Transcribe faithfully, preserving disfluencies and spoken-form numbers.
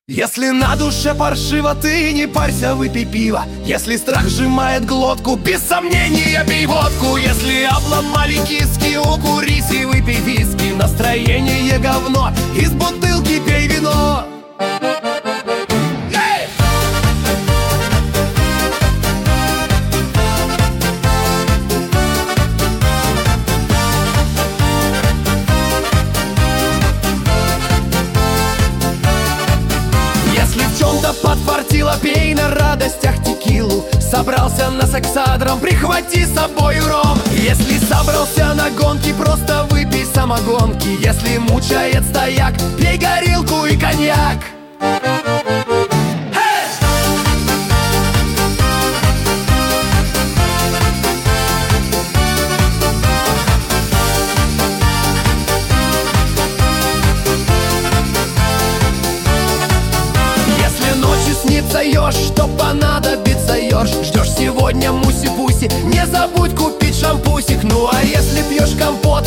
Если на душе паршиво, ты не парься, выпей пиво. Если страх сжимает глотку, без сомнения пей водку. Если обломали киски, укурись и выпей виски. Настроение говно, из бутылки пей вино. Подфартило, пей на радостях текилу. Собрался на сексадром, прихвати с собой ром. Если собрался на гонки, просто выпей самогонки. Если мучает стояк, пей горилку и коньяк. Ешь, что понадобится, ешь. Ждешь сегодня муси-пуси, не забудь купить шампусик. Ну а если пьешь компот,